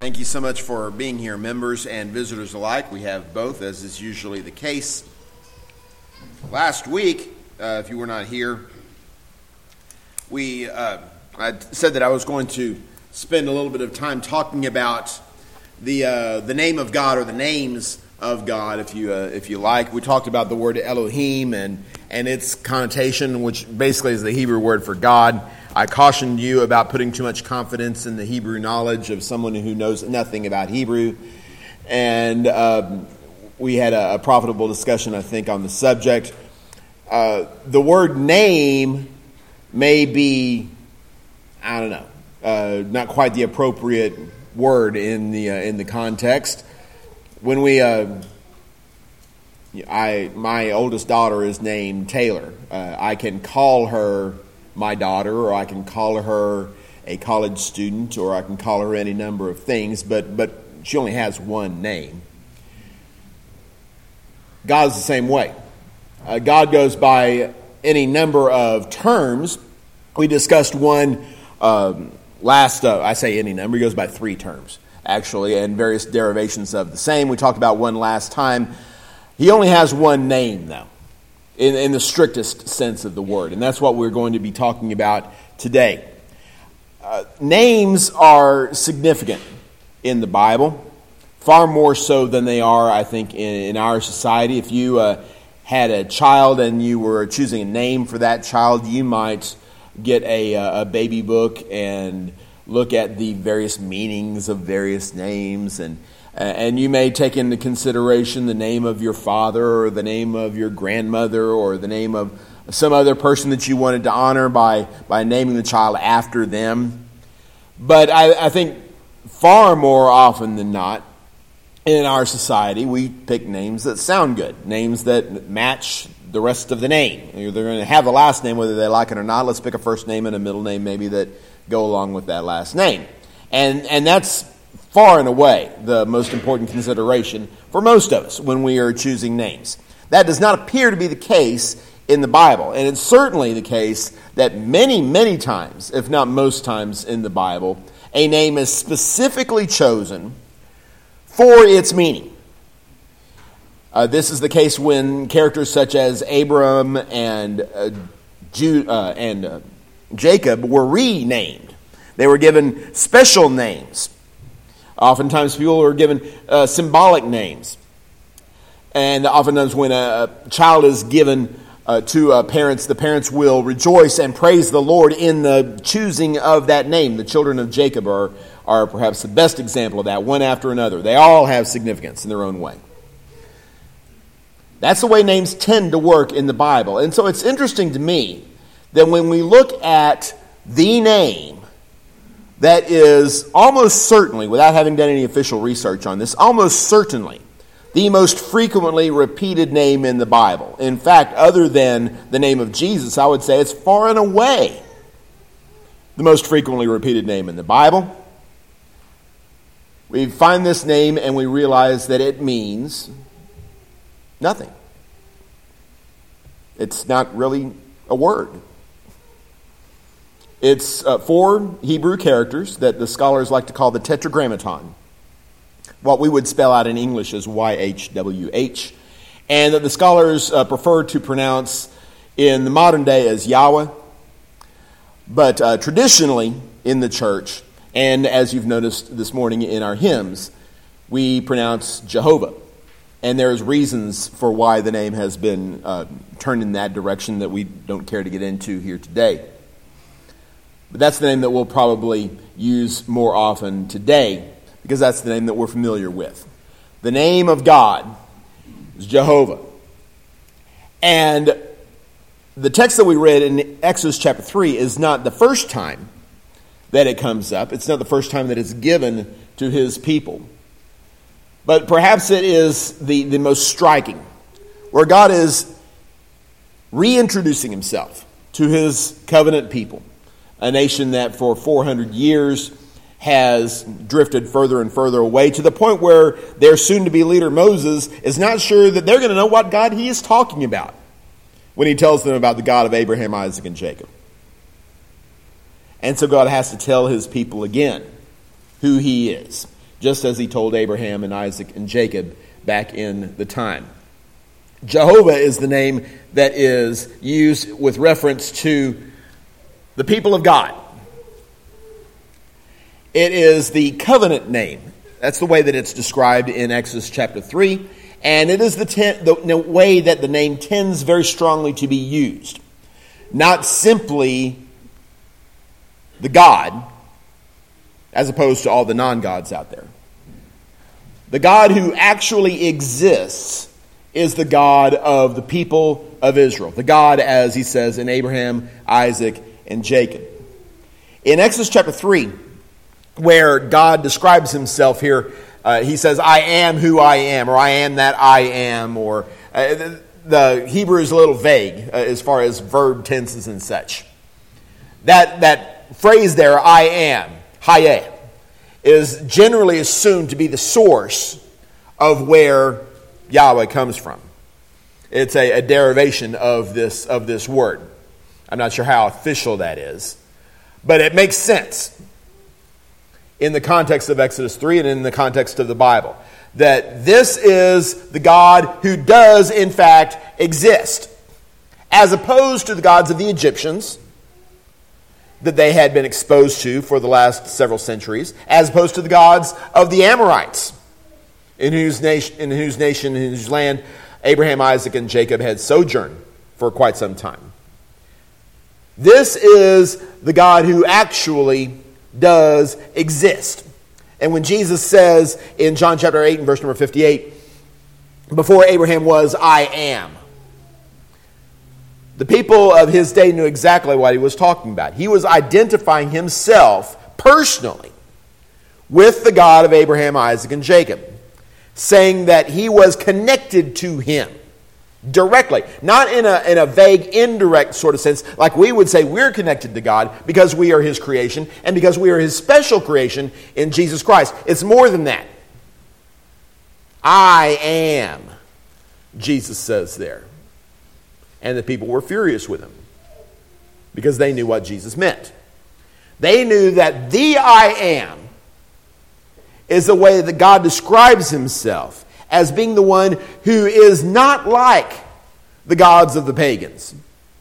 Thank you so much for being here, members and visitors alike. We have both, as is usually the case. Last week, if you were not here, I said that I was going to spend a little bit of time talking about the name of God, or the names of God, if you like. We talked about the word Elohim and its connotation, which basically is the Hebrew word for God. I cautioned you about putting too much confidence in the Hebrew knowledge of someone who knows nothing about Hebrew. And we had a profitable discussion, I think, on the subject. The word name may be, I don't know, not quite the appropriate word in the context. When my oldest daughter is named Taylor. I can call her my daughter, or I can call her a college student, or I can call her any number of things, but she only has one name. God's the same way. God goes by any number of terms. We discussed one I say any number, he goes by 3 terms, actually, and various derivations of the same. We talked about one last time. He only has one name, though, in the strictest sense of the word, and that's what we're going to be talking about today. Names are significant in the Bible, far more so than they are, I think, in our society. If you had a child and you were choosing a name for that child, you might get a baby book and look at the various meanings of various names, and you may take into consideration the name of your father, or the name of your grandmother, or the name of some other person that you wanted to honor by naming the child after them. But I think far more often than not, in our society, we pick names that sound good, names that match the rest of the name. They're going to have the last name whether they like it or not. Let's pick a first name and a middle name maybe that go along with that last name. And that's far and away the most important consideration for most of us when we are choosing names. That does not appear to be the case in the Bible. And it's certainly the case that many, many times, if not most times in the Bible, a name is specifically chosen for its meaning. This is the case when characters such as Abram and Jacob were renamed. They were given special names. Oftentimes people were given symbolic names. And oftentimes when a child is given to parents, the parents will rejoice and praise the Lord in the choosing of that name. The children of Jacob are perhaps the best example of that, one after another. They all have significance in their own way. That's the way names tend to work in the Bible. And so it's interesting to me that when we look at the name that is almost certainly, without having done any official research on this, almost certainly the most frequently repeated name in the Bible. In fact, other than the name of Jesus, I would say it's far and away the most frequently repeated name in the Bible. We find this name and we realize that it means nothing. It's not really a word. It's 4 Hebrew characters that the scholars like to call the Tetragrammaton, what we would spell out in English as YHWH, and that the scholars prefer to pronounce in the modern day as Yahweh, but traditionally in the church, and as you've noticed this morning in our hymns, we pronounce Jehovah. And there's reasons for why the name has been turned in that direction that we don't care to get into here today. But that's the name that we'll probably use more often today, because that's the name that we're familiar with. The name of God is Jehovah. And the text that we read in Exodus chapter 3 is not the first time that it comes up. It's not the first time that it's given to his people. But perhaps it is the most striking, where God is reintroducing himself to his covenant people, a nation that for 400 years has drifted further and further away, to the point where their soon-to-be leader Moses is not sure that they're going to know what God he is talking about when he tells them about the God of Abraham, Isaac, and Jacob. And so God has to tell his people again who he is. just as he told Abraham and Isaac and Jacob back in the time. Jehovah is the name that is used with reference to the people of God. It is the covenant name. That's the way that it's described in Exodus chapter 3. And it is the way that the name tends very strongly to be used. Not simply the God, as opposed to all the non-gods out there. The God who actually exists is the God of the people of Israel. The God, as he says, in Abraham, Isaac, and Jacob. In Exodus chapter 3, where God describes himself here, he says, I am who I am, or I am that I am, or the Hebrew is a little vague as far as verb tenses and such. That phrase there, I am, hayeh, is generally assumed to be the source of where Yahweh comes from. It's a derivation of this word. I'm not sure how official that is, but it makes sense in the context of Exodus 3 and in the context of the Bible, that this is the God who does in fact exist, as opposed to the gods of the Egyptians that they had been exposed to for the last several centuries, as opposed to the gods of the Amorites, in whose land Abraham, Isaac, and Jacob had sojourned for quite some time. This is the God who actually does exist. And when Jesus says in John chapter 8 and verse number 58, before Abraham was, I am. The people of his day knew exactly what he was talking about. He was identifying himself personally with the God of Abraham, Isaac, and Jacob, saying that he was connected to him directly, not in a vague, indirect sort of sense, like we would say we're connected to God because we are his creation and because we are his special creation in Jesus Christ. It's more than that. I am, Jesus says there. And the people were furious with him because they knew what Jesus meant. They knew that the I am is the way that God describes himself as being the one who is not like the gods of the pagans.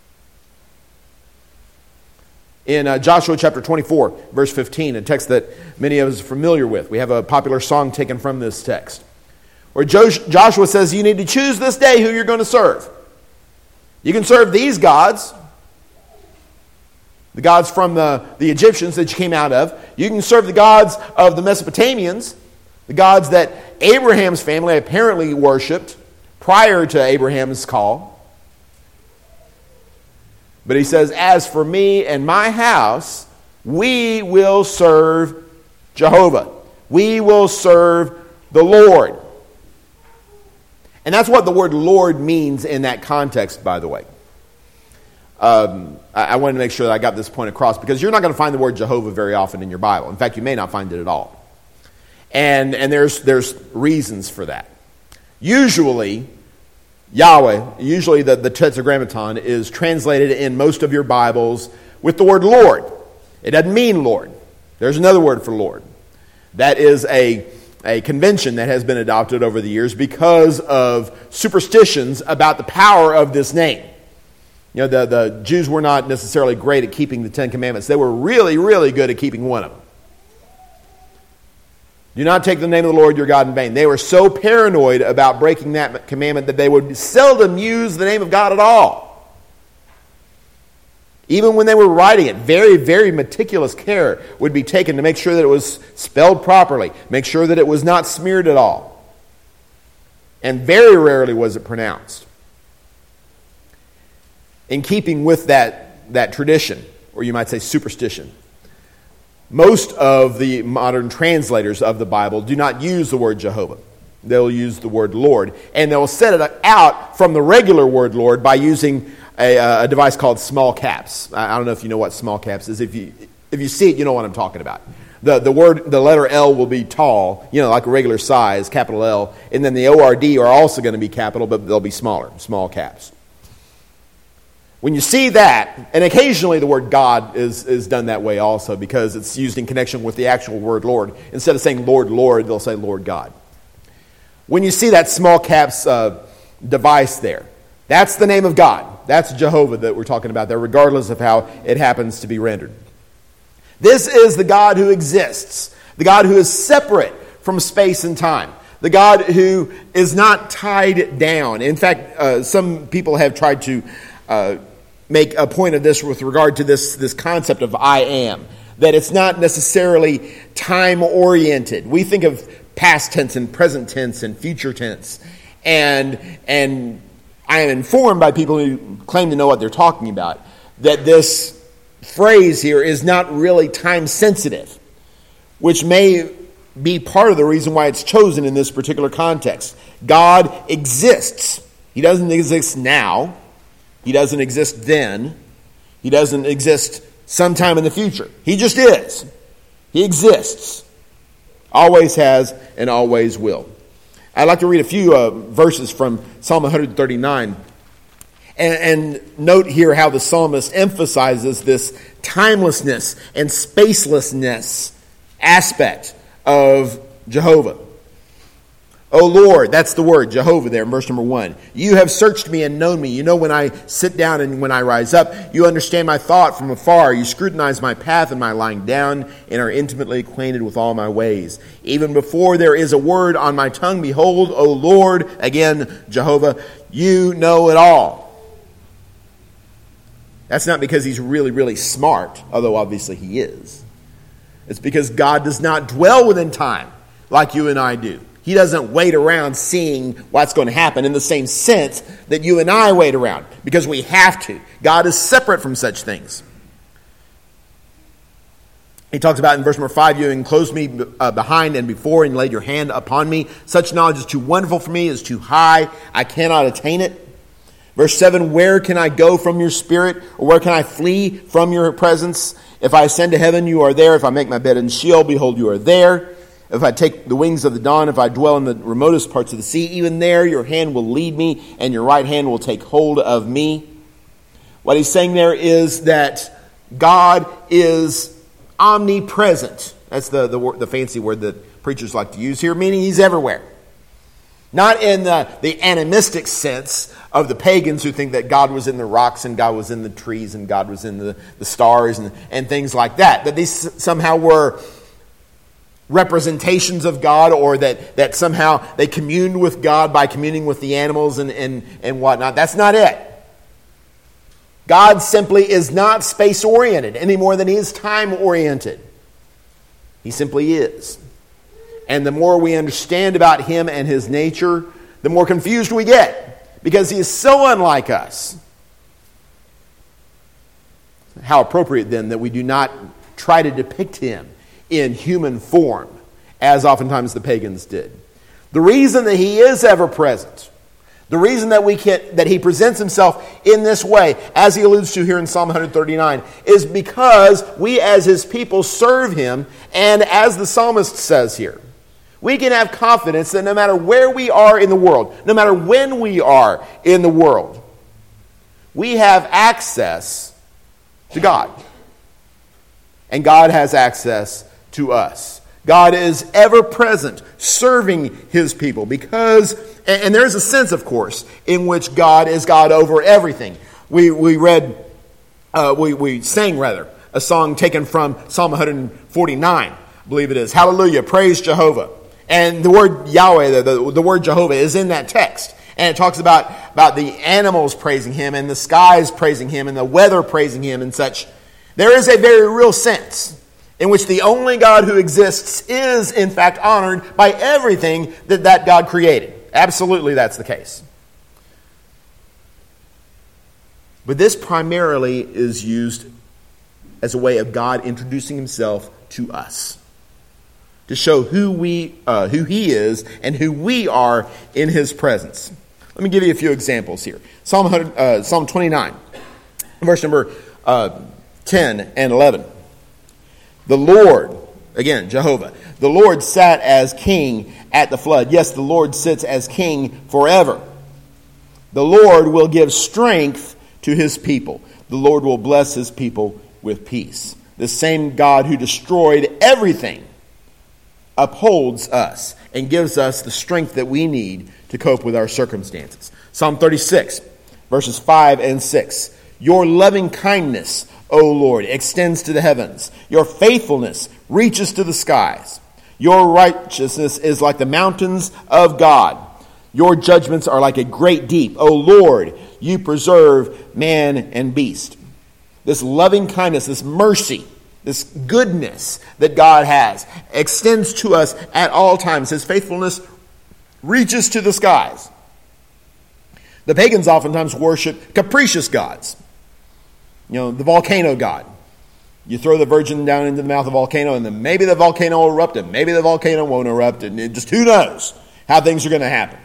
In Joshua chapter 24, verse 15, a text that many of us are familiar with. We have a popular song taken from this text, where Joshua says, you need to choose this day who you're going to serve. You can serve these gods, the gods from the Egyptians that you came out of. You can serve the gods of the Mesopotamians, the gods that Abraham's family apparently worshipped prior to Abraham's call. But he says, as for me and my house, we will serve Jehovah. We will serve the Lord. And that's what the word Lord means in that context, by the way. I wanted to make sure that I got this point across, because you're not going to find the word Jehovah very often in your Bible. In fact, you may not find it at all. And there's reasons for that. Usually, Yahweh, the Tetragrammaton, is translated in most of your Bibles with the word Lord. It doesn't mean Lord. There's another word for Lord. That is a convention that has been adopted over the years because of superstitions about the power of this name. You know, the Jews were not necessarily great at keeping the Ten Commandments. They were really, really good at keeping one of them. Do not take the name of the Lord your God in vain. They were so paranoid about breaking that commandment that they would seldom use the name of God at all. Even when they were writing it, very, very meticulous care would be taken to make sure that it was spelled properly, make sure that it was not smeared at all. And very rarely was it pronounced. In keeping with that tradition, or you might say superstition, most of the modern translators of the Bible do not use the word Jehovah. They'll use the word Lord, and they'll set it out from the regular word Lord by using a device called small caps. I don't know if you know what small caps is. If you see it, you know what I'm talking about. The letter L will be tall, like a regular size, capital L, and then the ORD are also going to be capital, but they'll be smaller, small caps. When you see that, and occasionally the word God is done that way also because it's used in connection with the actual word Lord. Instead of saying Lord, Lord, they'll say Lord God. When you see that small caps device there, that's the name of God. That's Jehovah that we're talking about there, regardless of how it happens to be rendered. This is the God who exists, the God who is separate from space and time, the God who is not tied down. In fact, some people have tried to make a point of this with regard to this concept of I am, that it's not necessarily time-oriented. We think of past tense and present tense and future tense, and I am informed by people who claim to know what they're talking about that this phrase here is not really time-sensitive, which may be part of the reason why it's chosen in this particular context. God exists. He doesn't exist now. He doesn't exist then. He doesn't exist sometime in the future. He just is. He exists. Always has and always will. I'd like to read a few verses from Psalm 139 and note here how the psalmist emphasizes this timelessness and spacelessness aspect of Jehovah. O Lord, that's the word, Jehovah there in verse number 1. You have searched me and known me. You know when I sit down and when I rise up. You understand my thought from afar. You scrutinize my path and my lying down and are intimately acquainted with all my ways. Even before there is a word on my tongue, behold, O Lord, again, Jehovah, you know it all. That's not because he's really, really smart, although obviously he is. It's because God does not dwell within time like you and I do. He doesn't wait around seeing what's going to happen in the same sense that you and I wait around, because we have to. God is separate from such things. He talks about in verse number 5, you enclosed me behind and before and laid your hand upon me. Such knowledge is too wonderful for me, is too high. I cannot attain it. Verse 7, where can I go from your spirit, or where can I flee from your presence? If I ascend to heaven, you are there. If I make my bed in Sheol, behold, you are there. If I take the wings of the dawn, if I dwell in the remotest parts of the sea, even there your hand will lead me, and your right hand will take hold of me. What he's saying there is that God is omnipresent. That's the fancy word that preachers like to use here, meaning he's everywhere. Not in the animistic sense of the pagans who think that God was in the rocks and God was in the trees and God was in the stars and things like that. That these somehow were representations of God, or that somehow they communed with God by communing with the animals and whatnot. That's not it. God simply is not space-oriented any more than he is time-oriented. He simply is. And the more we understand about him and his nature, the more confused we get, because he is so unlike us. How appropriate then that we do not try to depict him in human form, as oftentimes the pagans did. The reason that he is ever present, the reason that he presents himself in this way, as he alludes to here in Psalm 139, is because we as his people serve him, and as the psalmist says here, we can have confidence that no matter where we are in the world, no matter when we are in the world, we have access to God. And God has access to us. God is ever present, serving his people, because, and there's a sense, of course, in which God is God over everything. We sang a song taken from Psalm 149, I believe it is. Hallelujah, praise Jehovah. And the word Yahweh, the word Jehovah, is in that text. And it talks about the animals praising him, and the skies praising him, and the weather praising him, and such. There is a very real sense in which the only God who exists is, in fact, honored by everything that God created. Absolutely, that's the case. But this primarily is used as a way of God introducing himself to us, to show who he is and who we are in his presence. Let me give you a few examples here. Psalm 29, verse number 10 and 11. The Lord, again, Jehovah, the Lord sat as king at the flood. Yes, the Lord sits as king forever. The Lord will give strength to his people. The Lord will bless his people with peace. The same God who destroyed everything upholds us and gives us the strength that we need to cope with our circumstances. Psalm 36, verses 5 and 6. Your loving kindness, O Lord, extends to the heavens. Your faithfulness reaches to the skies. Your righteousness is like the mountains of God. Your judgments are like a great deep. O Lord, you preserve man and beast. This loving kindness, this mercy, this goodness that God has extends to us at all times. His faithfulness reaches to the skies. The pagans oftentimes worship capricious gods. The volcano god. You throw the virgin down into the mouth of the volcano, and then maybe the volcano will erupt, and maybe the volcano won't erupt, and just who knows how things are going to happen.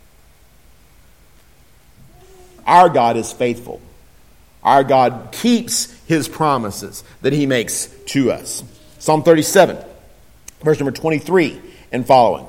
Our God is faithful. Our God keeps his promises that he makes to us. Psalm 37, verse number 23 and following.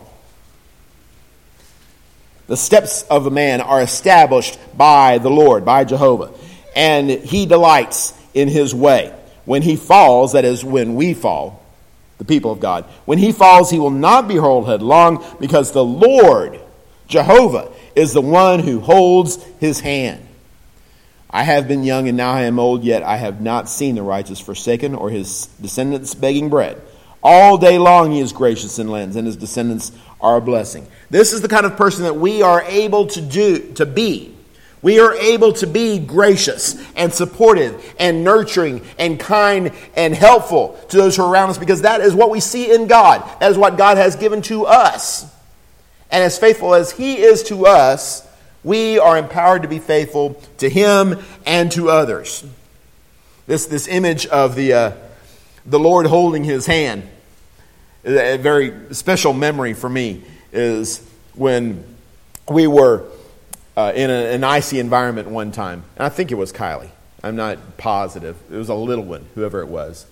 The steps of a man are established by the Lord, by Jehovah, and he delights in his way. When he falls, that is, when we fall, the people of God, when he falls, he will not be hurled headlong, because the Lord, Jehovah, is the one who holds his hand. I have been young and now I am old, yet I have not seen the righteous forsaken or his descendants begging bread. All day long he is gracious and lends, and his descendants are a blessing. This is the kind of person that we are able to be. We are able to be gracious and supportive and nurturing and kind and helpful to those who are around us, because that is what we see in God. That is what God has given to us. And as faithful as he is to us, we are empowered to be faithful to him and to others. This image of the Lord holding his hand, a very special memory for me, is when we were in an icy environment one time. And I think it was Kylie. I'm not positive. It was a little one, whoever it was.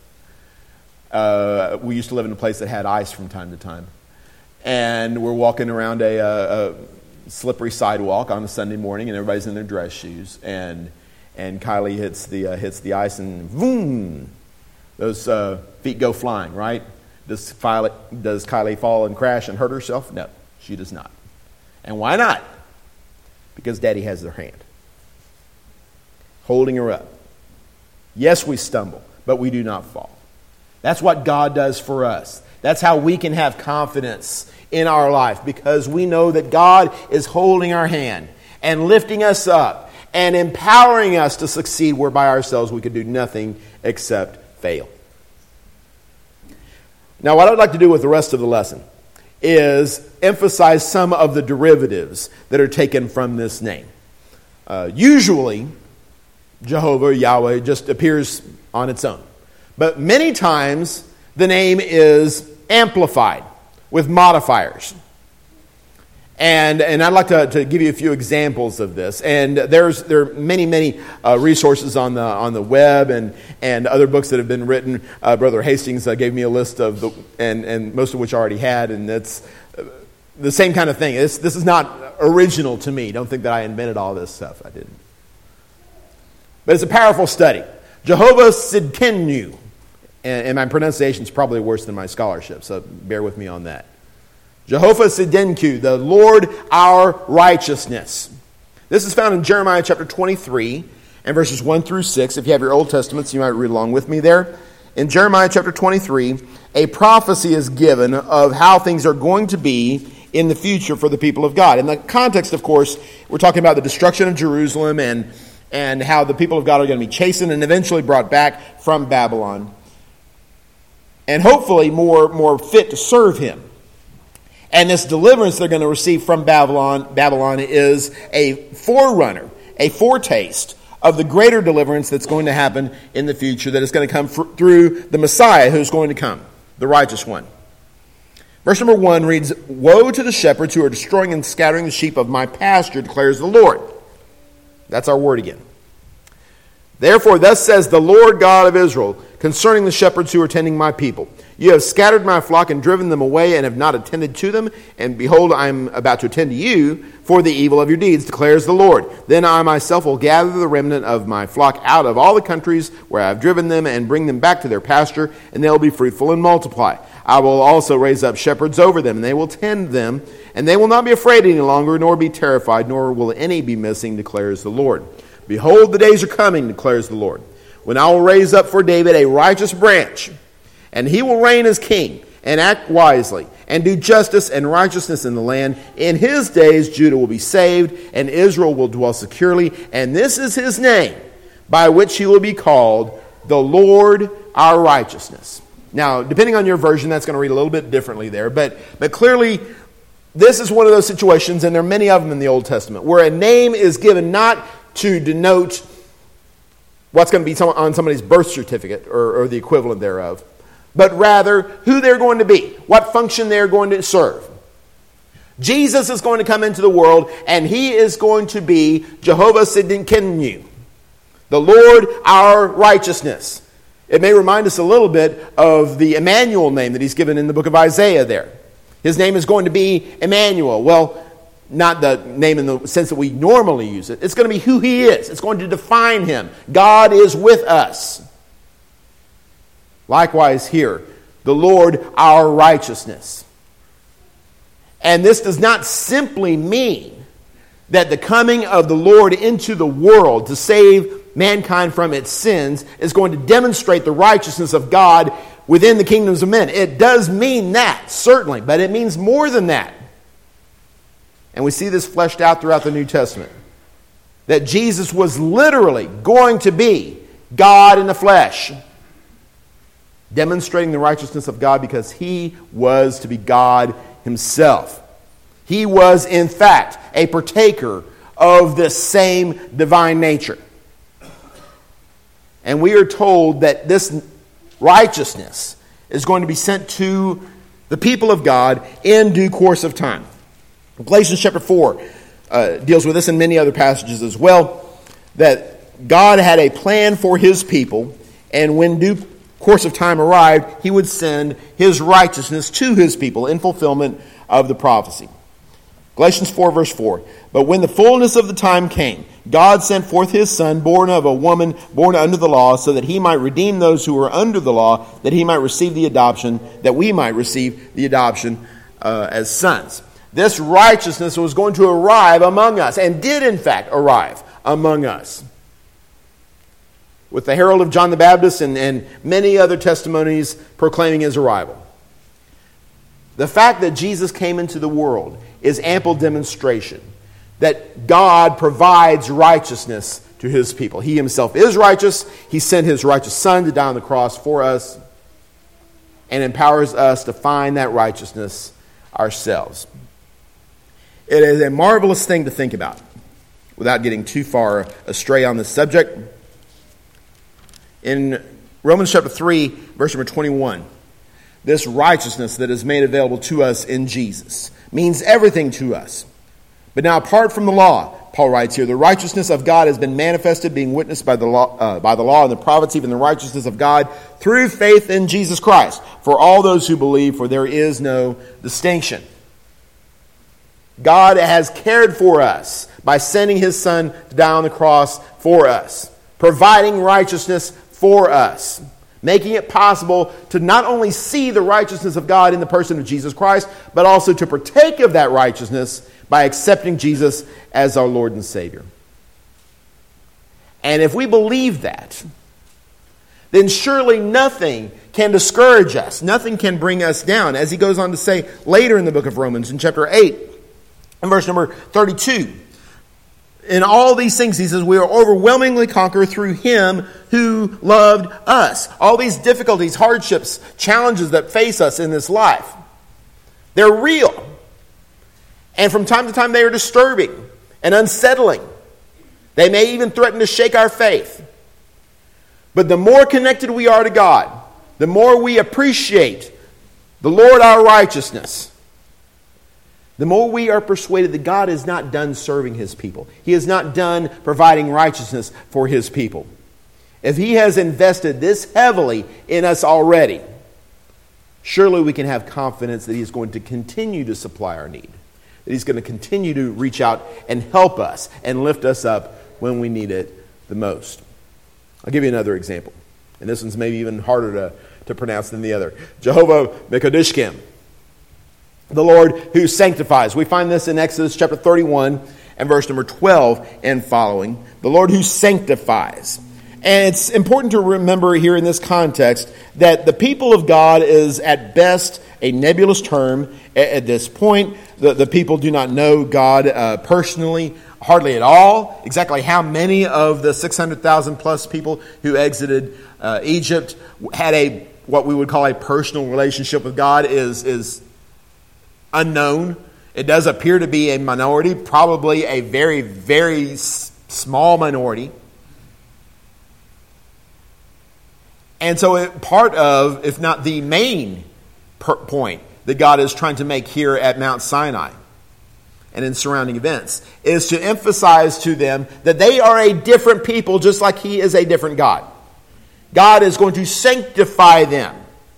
We used to live in a place that had ice from time to time. And we're walking around a slippery sidewalk on a Sunday morning, and everybody's in their dress shoes. And Kylie hits the ice, and boom, those feet go flying, right? Does Kylie fall and crash and hurt herself? No, she does not. And why not? Because Daddy has her hand, holding her up. Yes, we stumble, but we do not fall. That's what God does for us. That's how we can have confidence in our life, because we know that God is holding our hand and lifting us up and empowering us to succeed where by ourselves we could do nothing except fail. Now, what I'd like to do with the rest of the lesson is emphasize some of the derivatives that are taken from this name. Usually, Jehovah, Yahweh, just appears on its own. But many times, the name is amplified with modifiers. And I'd like to give you a few examples of this. And there are many resources on the web and other books that have been written. Brother Hastings gave me a list of and most of which I already had, and that's the same kind of thing. This is not original to me. Don't think that I invented all this stuff. I didn't. But it's a powerful study. Jehovah Sidkenu, and my pronunciation is probably worse than my scholarship, so bear with me on that. Jehovah Sidkenu, the Lord our righteousness. This is found in Jeremiah chapter 23 and verses 1 through 6. If you have your Old Testaments, you might read along with me there. In Jeremiah chapter 23, a prophecy is given of how things are going to be in the future for the people of God. In the context, of course, we're talking about the destruction of Jerusalem and how the people of God are going to be chastened and eventually brought back from Babylon, and hopefully more fit to serve him. And this deliverance they're going to receive from Babylon is a forerunner, a foretaste of the greater deliverance that's going to happen in the future, that is going to come through the Messiah who's going to come, the righteous one. Verse number 1 reads, "Woe to the shepherds who are destroying and scattering the sheep of my pasture, declares the Lord." That's our word again. "Therefore, thus says the Lord God of Israel, concerning the shepherds who are tending my people, You have scattered my flock and driven them away and have not attended to them. And behold, I am about to attend to you for the evil of your deeds, declares the Lord. Then I myself will gather the remnant of my flock out of all the countries where I have driven them and bring them back to their pasture, and they will be fruitful and multiply. I will also raise up shepherds over them, and they will tend them, and they will not be afraid any longer, nor be terrified, nor will any be missing, declares the Lord. Behold, the days are coming, declares the Lord, when I will raise up for David a righteous branch, and he will reign as king, and act wisely, and do justice and righteousness in the land. In his days Judah will be saved, and Israel will dwell securely, and this is his name, by which he will be called, the Lord our righteousness. Now, depending on your version, that's going to read a little bit differently there, but clearly, this is one of those situations, and there are many of them in the Old Testament, where a name is given not to denote what's going to be on somebody's birth certificate or the equivalent thereof, but rather who they're going to be, what function they're going to serve. Jesus is going to come into the world, and he is going to be Jehovah Siddiqenu, the Lord our righteousness. It may remind us a little bit of the Emmanuel name that he's given in the book of Isaiah there. His name is going to be Emmanuel. Well, not the name in the sense that we normally use it. It's going to be who he is. It's going to define him. God is with us. Likewise here, the Lord our righteousness. And this does not simply mean that the coming of the Lord into the world to save mankind from its sins is going to demonstrate the righteousness of God within the kingdoms of men. It does mean that, certainly, but it means more than that. And we see this fleshed out throughout the New Testament. That Jesus was literally going to be God in the flesh, demonstrating the righteousness of God because he was to be God himself. He was, in fact, a partaker of this same divine nature. And we are told that this righteousness is going to be sent to the people of God in due course of time. Galatians chapter 4 deals with this in many other passages as well, that God had a plan for his people, and when due course of time arrived, he would send his righteousness to his people in fulfillment of the prophecy. Galatians 4 verse 4. But when the fullness of the time came, God sent forth his Son, born of a woman, born under the law, so that he might redeem those who were under the law, that he might receive the adoption, that we might receive the adoption as sons. This righteousness was going to arrive among us, and did in fact arrive among us. With the herald of John the Baptist and many other testimonies proclaiming his arrival. The fact that Jesus came into the world is ample demonstration that God provides righteousness to his people. He himself is righteous. He sent his righteous Son to die on the cross for us and empowers us to find that righteousness ourselves. It is a marvelous thing to think about without getting too far astray on this subject. In Romans chapter 3, verse number 21, this righteousness that is made available to us in Jesus means everything to us. But now apart from the law, Paul writes here, the righteousness of God has been manifested, being witnessed by the law and the prophets, even the righteousness of God through faith in Jesus Christ, for all those who believe, for there is no distinction. God has cared for us by sending his Son to die on the cross for us, providing righteousness for us, making it possible to not only see the righteousness of God in the person of Jesus Christ, but also to partake of that righteousness by accepting Jesus as our Lord and Savior. And if we believe that, then surely nothing can discourage us. Nothing can bring us down. As he goes on to say later in the book of Romans, in chapter 8, in verse number 32, in all these things, he says, we are overwhelmingly conquered through him who loved us. All these difficulties, hardships, challenges that face us in this life, they're real. And from time to time, they are disturbing and unsettling. They may even threaten to shake our faith. But the more connected we are to God, the more we appreciate the Lord our righteousness, the more we are persuaded that God is not done serving his people. He is not done providing righteousness for his people. If he has invested this heavily in us already, surely we can have confidence that He is going to continue to supply our need, that He's going to continue to reach out and help us and lift us up when we need it the most. I'll give you another example, and this one's maybe even harder to pronounce than the other. Jehovah Mekadishkim, the Lord who sanctifies. We find this in Exodus chapter 31 and verse number 12 and following. The Lord who sanctifies. And it's important to remember here in this context that the people of God is at best a nebulous term at this point. The people do not know God personally, hardly at all. Exactly how many of the 600,000 plus people who exited Egypt had what we would call a personal relationship with God is unknown. It does appear to be a minority, probably a very, very small minority. And so part of, if not the main point that God is trying to make here at Mount Sinai and in surrounding events, is to emphasize to them that they are a different people just like He is a different God. God is going to sanctify them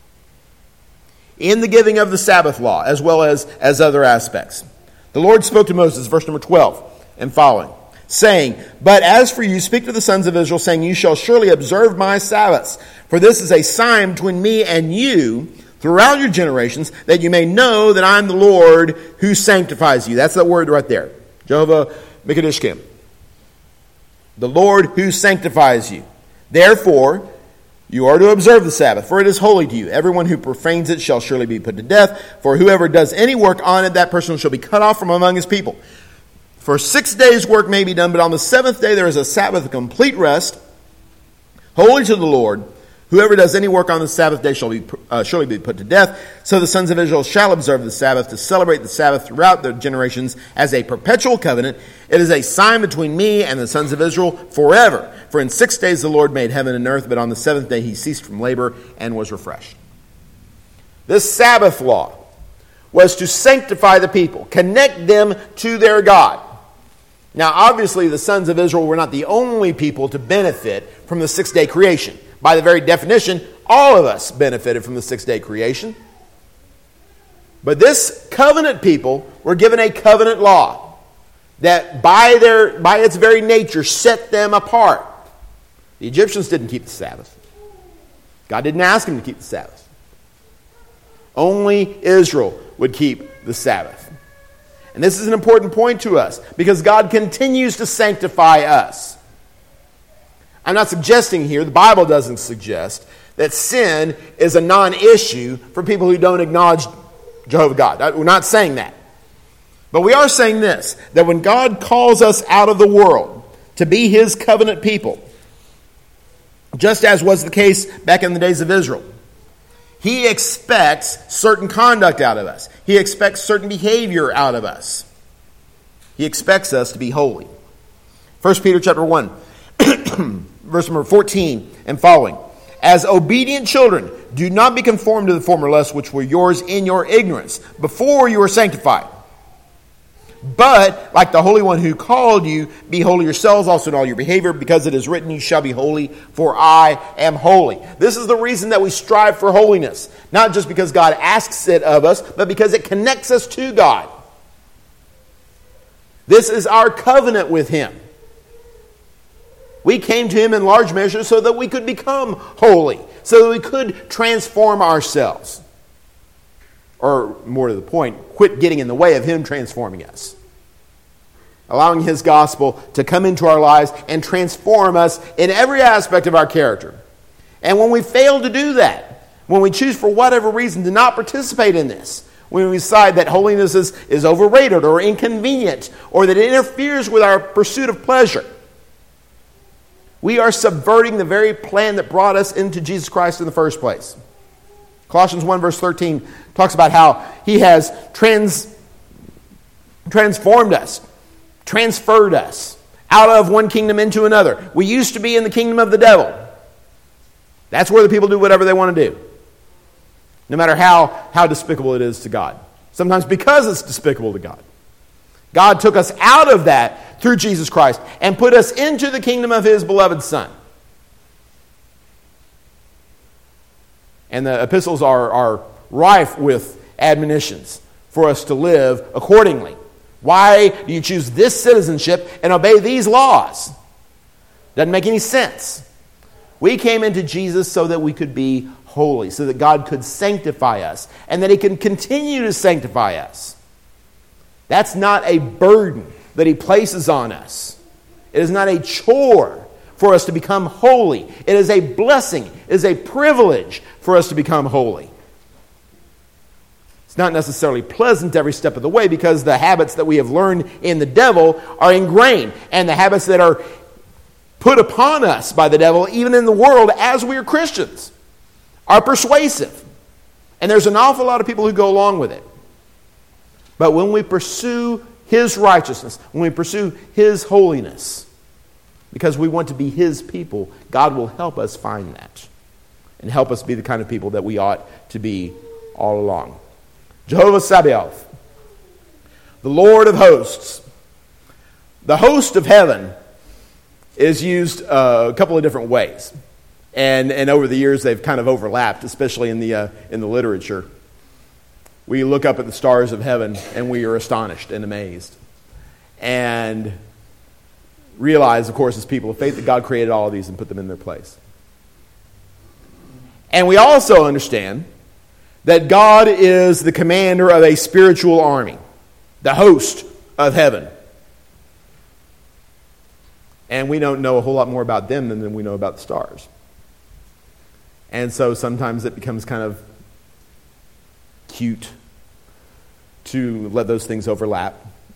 in the giving of the Sabbath law as well as other aspects. The Lord spoke to Moses, verse number 12 and following, saying, "But as for you, speak to the sons of Israel, saying, You shall surely observe my Sabbaths, for this is a sign between me and you throughout your generations, that you may know that I am the Lord who sanctifies you." That's that word right there. Jehovah Mekadishkim. The Lord who sanctifies you. Therefore, you are to observe the Sabbath, for it is holy to you. Everyone who profanes it shall surely be put to death. For whoever does any work on it, that person shall be cut off from among his people. For 6 days work may be done, but on the seventh day there is a Sabbath of complete rest, holy to the Lord. Whoever does any work on the Sabbath day shall surely be put to death. So the sons of Israel shall observe the Sabbath to celebrate the Sabbath throughout their generations as a perpetual covenant. It is a sign between me and the sons of Israel forever. For in 6 days the Lord made heaven and earth, but on the seventh day He ceased from labor and was refreshed. This Sabbath law was to sanctify the people, connect them to their God. Now, obviously, the sons of Israel were not the only people to benefit from the 6-day creation. By the very definition, all of us benefited from the 6-day creation. But this covenant people were given a covenant law that by its very nature set them apart. The Egyptians didn't keep the Sabbath. God didn't ask them to keep the Sabbath. Only Israel would keep the Sabbath. And this is an important point to us because God continues to sanctify us. I'm not suggesting here, the Bible doesn't suggest, that sin is a non-issue for people who don't acknowledge Jehovah God. We're not saying that. But we are saying this, that when God calls us out of the world to be His covenant people, just as was the case back in the days of Israel, He expects certain conduct out of us. He expects certain behavior out of us. He expects us to be holy. 1 Peter chapter 1, verse number 14 and following. As obedient children, do not be conformed to the former lusts which were yours in your ignorance, before you were sanctified. But, like the Holy One who called you, be holy yourselves also in all your behavior, because it is written, You shall be holy, for I am holy. This is the reason that we strive for holiness. Not just because God asks it of us, but because it connects us to God. This is our covenant with Him. We came to Him in large measure so that we could become holy, so that we could transform ourselves. Or, more to the point, quit getting in the way of Him transforming us. Allowing His gospel to come into our lives and transform us in every aspect of our character. And when we fail to do that, when we choose for whatever reason to not participate in this, when we decide that holiness is overrated or inconvenient, or that it interferes with our pursuit of pleasure, we are subverting the very plan that brought us into Jesus Christ in the first place. Colossians 1 verse 13 talks about how He has transformed us, transferred us out of one kingdom into another. We used to be in the kingdom of the devil. That's where the people do whatever they want to do, no matter how despicable it is to God. Sometimes because it's despicable to God. God took us out of that through Jesus Christ and put us into the kingdom of His beloved Son. And the epistles are rife with admonitions for us to live accordingly. Why do you choose this citizenship and obey these laws? Doesn't make any sense. We came into Jesus so that we could be holy, so that God could sanctify us, and that He can continue to sanctify us. That's not a burden that He places on us. It is not a chore for us to become holy. It is a blessing. It is a privilege for us to become holy. It's not necessarily pleasant every step of the way, because the habits that we have learned in the devil are ingrained, and the habits that are put upon us by the devil, even in the world as we are Christians, are persuasive. And there's an awful lot of people who go along with it. But when we pursue His righteousness, when we pursue His holiness, because we want to be His people, God will help us find that and help us be the kind of people that we ought to be all along. Jehovah Sabaoth, the Lord of hosts. The host of heaven is used a couple of different ways. And over the years, they've kind of overlapped, especially in the literature. We look up at the stars of heaven, and we are astonished and amazed. And realize, of course, as people of faith, that God created all of these and put them in their place. And we also understand that God is the commander of a spiritual army, the host of heaven. And we don't know a whole lot more about them than we know about the stars. And so sometimes it becomes kind of cute to let those things overlap.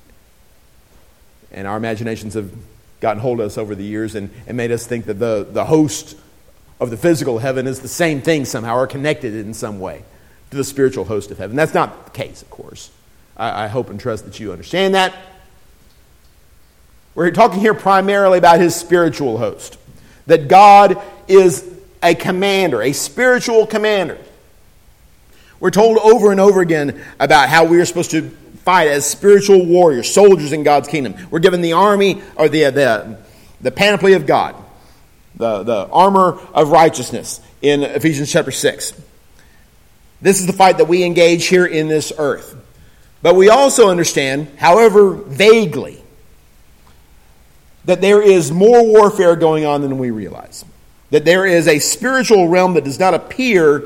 And our imaginations have gotten hold of us over the years and made us think that the host of the physical heaven is the same thing somehow, or connected in some way to the spiritual host of heaven. That's not the case, of course. I hope and trust that you understand that. We're talking here primarily about His spiritual host. That God is a commander, a spiritual commander. We're told over and over again about how we are supposed to fight as spiritual warriors, soldiers in God's kingdom. We're given the army, or the panoply of God, the armor of righteousness in Ephesians chapter 6. This is the fight that we engage here in this earth. But we also understand, however vaguely, that there is more warfare going on than we realize. That there is a spiritual realm that does not appear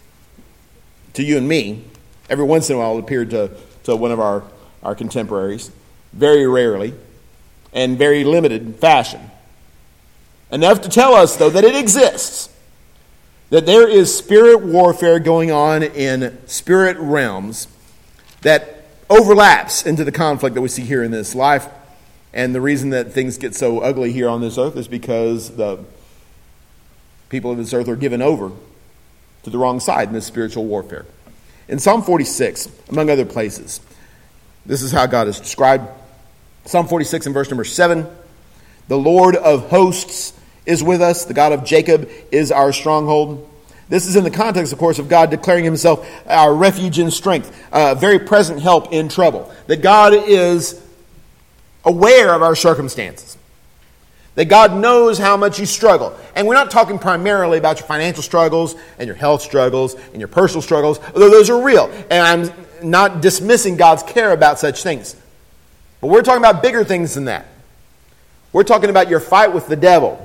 to you and me. Every once in a while it appeared to one of our contemporaries. Very rarely. And very limited fashion. Enough to tell us, though, that it exists. That there is spirit warfare going on in spirit realms that overlaps into the conflict that we see here in this life. And the reason that things get so ugly here on this earth is because the people of this earth are given over to the wrong side in this spiritual warfare. In Psalm 46, among other places, this is how God is described. Psalm 46 and verse number 7, the Lord of hosts is with us. The God of Jacob is our stronghold. This is in the context, of course, of God declaring Himself our refuge and strength, very present help in trouble. That God is aware of our circumstances. That God knows how much you struggle. And we're not talking primarily about your financial struggles and your health struggles and your personal struggles, although those are real. And I'm not dismissing God's care about such things. But we're talking about bigger things than that. We're talking about your fight with the devil.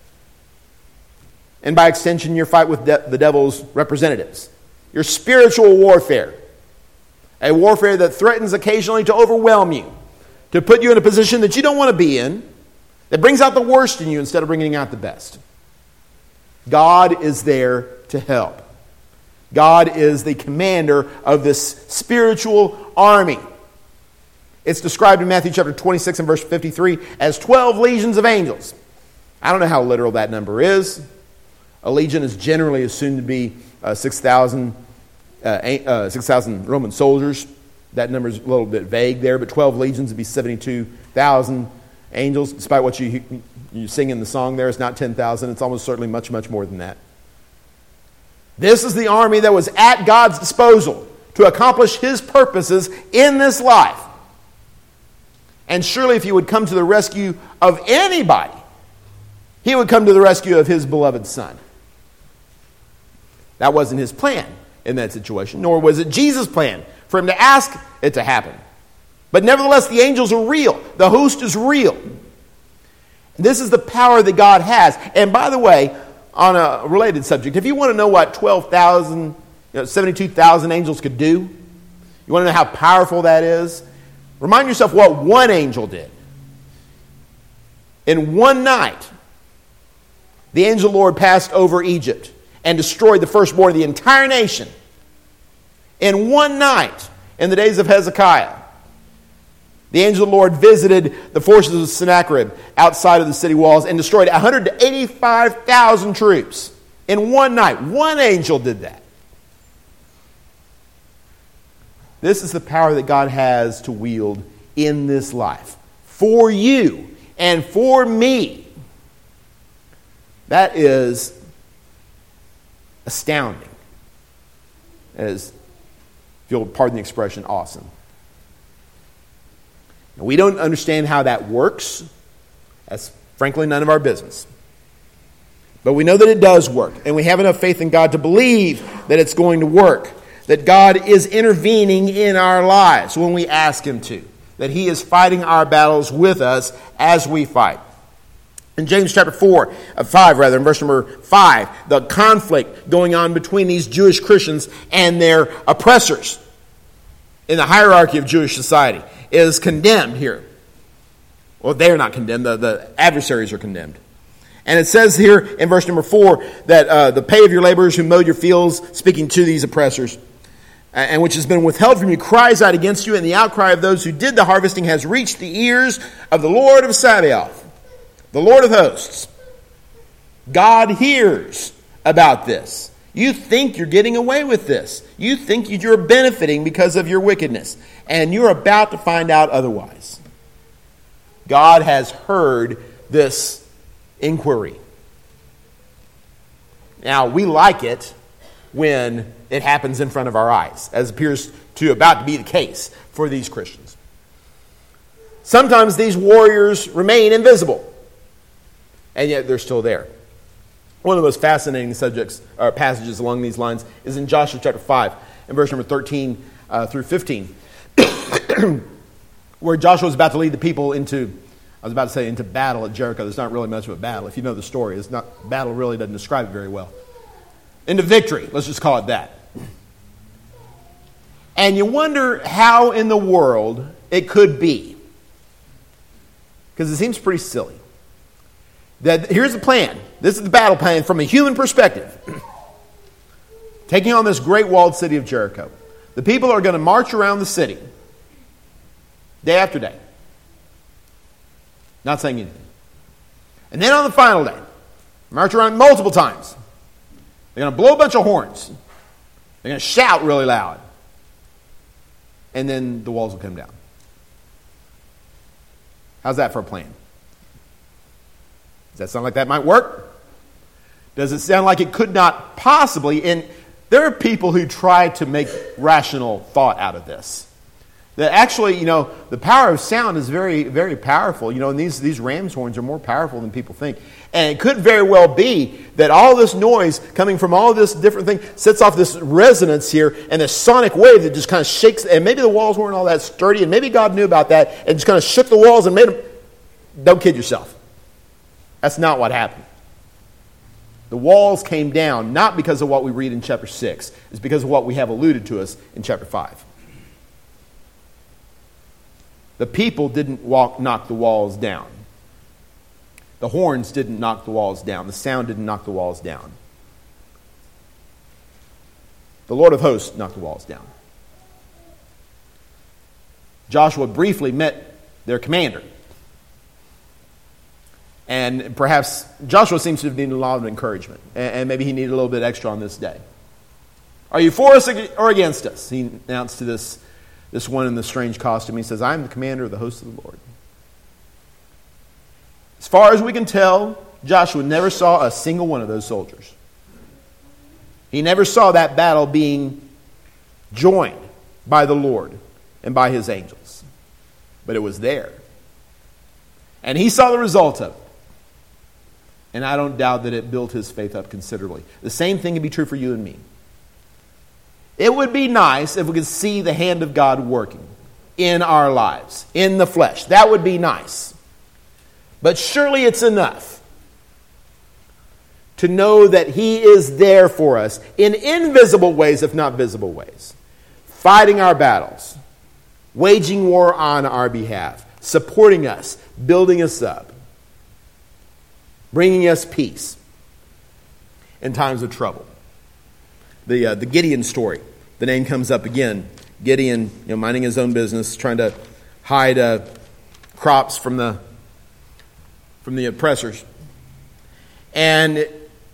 And by extension, your fight with the devil's representatives. Your spiritual warfare. A warfare that threatens occasionally to overwhelm you. To put you in a position that you don't want to be in. That brings out the worst in you instead of bringing out the best. God is there to help. God is the commander of this spiritual army. It's described in Matthew chapter 26 and verse 53 as 12 legions of angels. I don't know how literal that number is. A legion is generally assumed to be 6,000 Roman soldiers. That number is a little bit vague there, but 12 legions would be 72,000 angels. Despite what you sing in the song there, it's not 10,000. It's almost certainly much, much more than that. This is the army that was at God's disposal to accomplish His purposes in this life. And surely if He would come to the rescue of anybody, He would come to the rescue of His beloved Son. That wasn't His plan. in that situation, nor was it Jesus' plan for him to ask it to happen. But nevertheless, the angels are real. The host is real. This is the power that God has. And by the way, on a related subject, if you want to know what 72,000 angels could do, you want to know how powerful that is, remind yourself what one angel did. In one night, the angel of the Lord passed over Egypt and destroyed the firstborn of the entire nation. In one night, in the days of Hezekiah, the angel of the Lord visited the forces of Sennacherib outside of the city walls and destroyed 185,000 troops. In one night, one angel did that. This is the power that God has to wield in this life. For you and for me. That is astounding. As, if you'll pardon the expression, awesome. Now, we don't understand how that works. That's frankly none of our business. But we know that it does work. And we have enough faith in God to believe that it's going to work. That God is intervening in our lives when we ask Him to. That He is fighting our battles with us as we fight. In James chapter 5, in verse number 5, the conflict going on between these Jewish Christians and their oppressors in the hierarchy of Jewish society is condemned here. Well, they're not condemned. The adversaries are condemned. And it says here in verse number 4 that the pay of your laborers who mowed your fields, speaking to these oppressors, and which has been withheld from you, cries out against you, and the outcry of those who did the harvesting has reached the ears of the Lord of Sabaoth, the Lord of hosts. God hears about this. You think you're getting away with this. You think you're benefiting because of your wickedness. And you're about to find out otherwise. God has heard this inquiry. Now, we like it when it happens in front of our eyes, as appears to about to be the case for these Christians. Sometimes these warriors remain invisible, and yet they're still there. One of the most fascinating subjects or passages along these lines is in Joshua chapter 5, and verse number 13 through 15, where Joshua is about to lead the people into battle at Jericho. There's not really much of a battle. If you know the story, battle really doesn't describe it very well. Into victory, let's just call it that. And you wonder how in the world it could be. Because it seems pretty silly. That here's the plan. This is the battle plan from a human perspective. Taking on this great walled city of Jericho. The people are going to march around the city day after day. Not saying anything. And then on the final day, march around multiple times. They're going to blow a bunch of horns. They're going to shout really loud. And then the walls will come down. How's that for a plan? Does that sound like that might work? Does it sound like it could not possibly? And there are people who try to make rational thought out of this. That actually, the power of sound is very, very powerful. And these ram's horns are more powerful than people think. And it could very well be that all this noise coming from all this different thing sets off this resonance here and this sonic wave that just kind of shakes. And maybe the walls weren't all that sturdy, and maybe God knew about that and just kind of shook the walls and made them. Don't kid yourself. That's not what happened. The walls came down not because of what we read in chapter 6. It's because of what we have alluded to us in chapter 5. The people didn't knock the walls down. The horns didn't knock the walls down. The sound didn't knock the walls down. The Lord of hosts knocked the walls down. Joshua briefly met their commander. And perhaps Joshua seems to have needed a lot of encouragement. And maybe he needed a little bit extra on this day. Are you for us or against us? He announced to this one in the strange costume. He says, I am the commander of the hosts of the Lord. As far as we can tell, Joshua never saw a single one of those soldiers. He never saw that battle being joined by the Lord and by His angels. But it was there. And he saw the result of it. And I don't doubt that it built his faith up considerably. The same thing can be true for you and me. It would be nice if we could see the hand of God working in our lives, in the flesh. That would be nice. But surely it's enough to know that He is there for us in invisible ways, if not visible ways, fighting our battles, waging war on our behalf, supporting us, building us up, bringing us peace in times of trouble. The Gideon story, the name comes up again. Gideon, minding his own business, trying to hide crops from the oppressors. And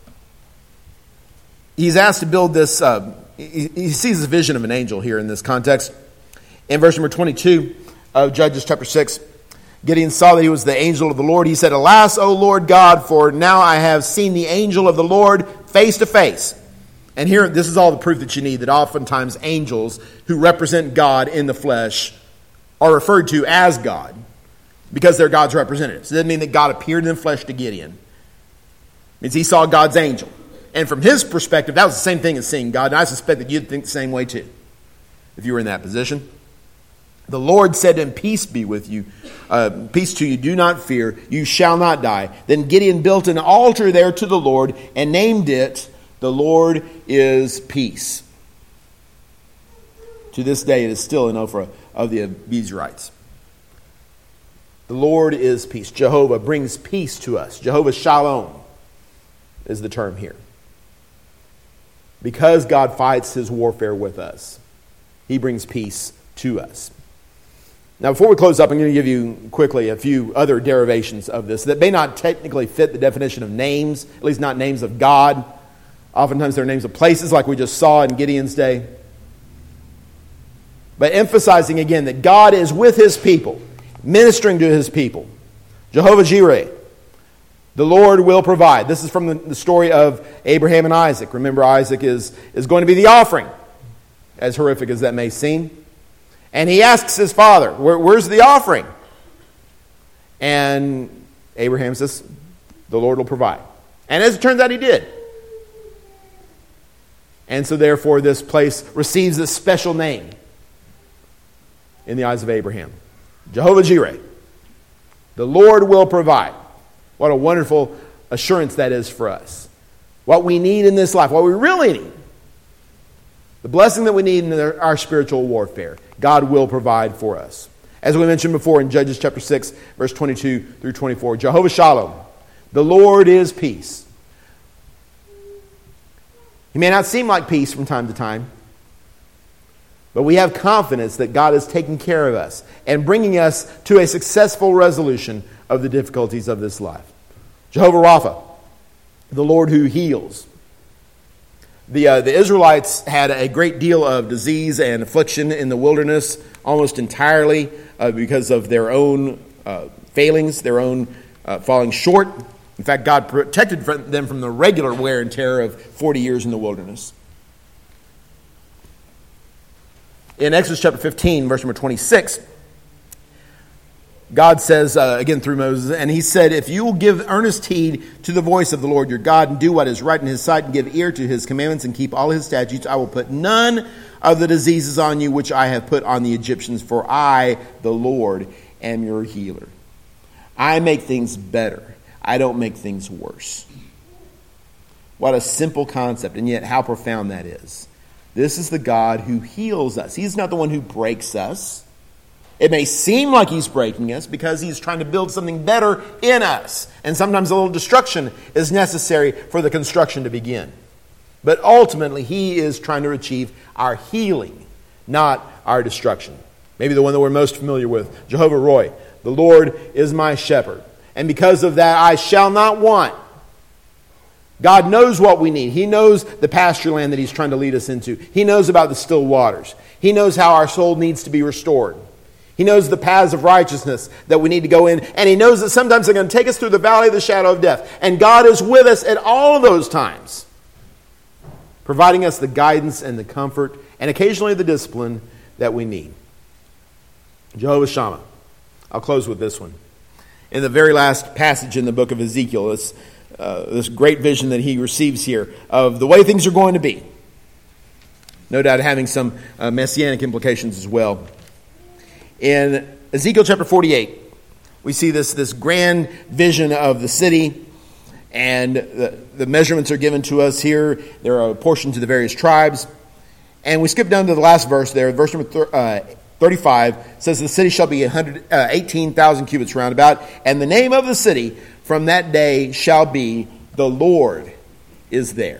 he's asked to build this, he sees the vision of an angel here in this context. In verse number 22 of Judges chapter 6, Gideon saw that he was the angel of the Lord. He said, "Alas, O Lord God, for now I have seen the angel of the Lord face to face." And here, this is all the proof that you need, that oftentimes angels who represent God in the flesh are referred to as God because they're God's representatives. It doesn't mean that God appeared in the flesh to Gideon. It means he saw God's angel. And from his perspective, that was the same thing as seeing God. And I suspect that you'd think the same way too, if you were in that position. The Lord said to him, "Peace be with you. Peace to you. Do not fear. You shall not die." Then Gideon built an altar there to the Lord and named it, "The Lord is Peace." To this day, it is still an Ophrah of the Abiezrites. The Lord is peace. Jehovah brings peace to us. Jehovah Shalom is the term here. Because God fights his warfare with us, he brings peace to us. Now, before we close up, I'm going to give you quickly a few other derivations of this that may not technically fit the definition of names, at least not names of God. Oftentimes they're names of places like we just saw in Gideon's day. But emphasizing again that God is with his people, ministering to his people. Jehovah Jireh, the Lord will provide. This is from the story of Abraham and Isaac. Remember, Isaac is going to be the offering, as horrific as that may seem. And he asks his father, where's the offering? And Abraham says, the Lord will provide. And as it turns out, he did. And so therefore, this place receives this special name in the eyes of Abraham. Jehovah Jireh, the Lord will provide. What a wonderful assurance that is for us. What we need in this life, what we really need, the blessing that we need in our spiritual warfare, God will provide for us. As we mentioned before in Judges chapter 6, verse 22 through 24, Jehovah Shalom, the Lord is peace. He may not seem like peace from time to time, but we have confidence that God is taking care of us and bringing us to a successful resolution of the difficulties of this life. Jehovah Rapha, the Lord who heals. The Israelites had a great deal of disease and affliction in the wilderness, almost entirely because of their own failings, their own falling short. In fact, God protected them from the regular wear and tear of 40 years in the wilderness. In Exodus chapter 15, verse number 26, God says, again through Moses, and he said, "If you will give earnest heed to the voice of the Lord your God and do what is right in his sight and give ear to his commandments and keep all his statutes, I will put none of the diseases on you which I have put on the Egyptians, for I, the Lord, am your healer." I make things better. I don't make things worse. What a simple concept, and yet how profound that is. This is the God who heals us. He's not the one who breaks us. It may seem like he's breaking us because he's trying to build something better in us. And sometimes a little destruction is necessary for the construction to begin. But ultimately, he is trying to achieve our healing, not our destruction. Maybe the one that we're most familiar with, Jehovah Roy. The Lord is my shepherd. And because of that, I shall not want. God knows what we need. He knows the pasture land that he's trying to lead us into. He knows about the still waters. He knows how our soul needs to be restored. He knows the paths of righteousness that we need to go in. And he knows that sometimes they're going to take us through the valley of the shadow of death. And God is with us at all of those times, providing us the guidance and the comfort and occasionally the discipline that we need. Jehovah Shammah. I'll close with this one. In the very last passage in the book of Ezekiel, this great vision that he receives here of the way things are going to be. no doubt having some messianic implications as well. In Ezekiel chapter 48, we see this grand vision of the city, and the measurements are given to us here. There are portions to the various tribes. And we skip down to the last verse there. Verse number 35 says, the city shall be 18,000 cubits round about, and the name of the city from that day shall be, the Lord is there.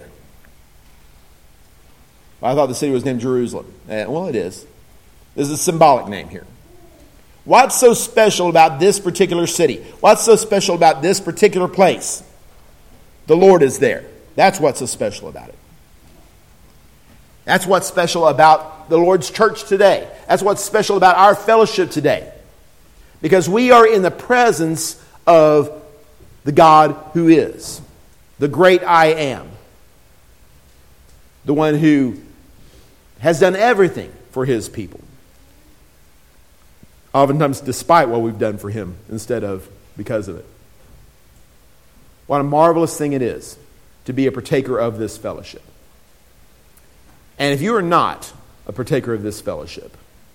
I thought the city was named Jerusalem. Well, it is. This is a symbolic name here. What's so special about this particular city? What's so special about this particular place? The Lord is there. That's what's so special about it. That's what's special about the Lord's church today. That's what's special about our fellowship today. Because we are in the presence of the God who is, the great I am, the one who has done everything for his people. Oftentimes despite what we've done for him instead of because of it. What a marvelous thing it is to be a partaker of this fellowship. And if you are not a partaker of this fellowship,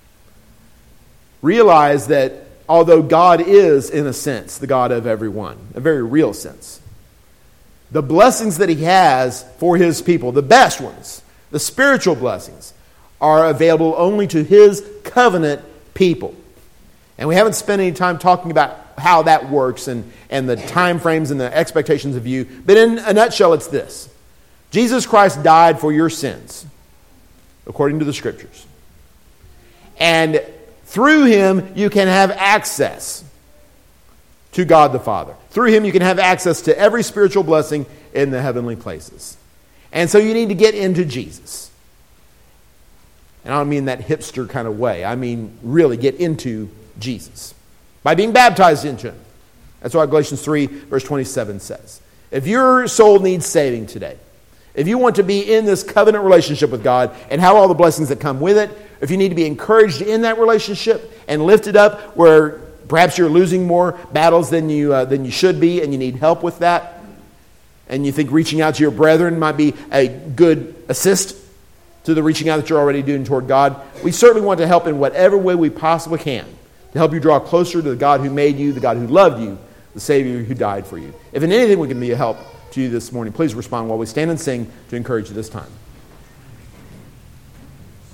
realize that although God is, in a sense, the God of everyone, a very real sense, the blessings that he has for his people, the best ones, the spiritual blessings, are available only to his covenant people. And we haven't spent any time talking about how that works and the time frames and the expectations of you. But in a nutshell, it's this. Jesus Christ died for your sins, according to the Scriptures. And through him, you can have access to God the Father. Through him, you can have access to every spiritual blessing in the heavenly places. And so you need to get into Jesus. And I don't mean that hipster kind of way. I mean really get into Jesus by being baptized into him. That's what Galatians 3 verse 27 says. If your soul needs saving today, if you want to be in this covenant relationship with God and have all the blessings that come with it, if you need to be encouraged in that relationship and lifted up where perhaps you're losing more battles than you should be and you need help with that, and you think reaching out to your brethren might be a good assist to the reaching out that you're already doing toward God, we certainly want to help in whatever way we possibly can to help you draw closer to the God who made you, the God who loved you, the Savior who died for you. If in anything we can be a help to you this morning, please respond while we stand and sing to encourage you this time.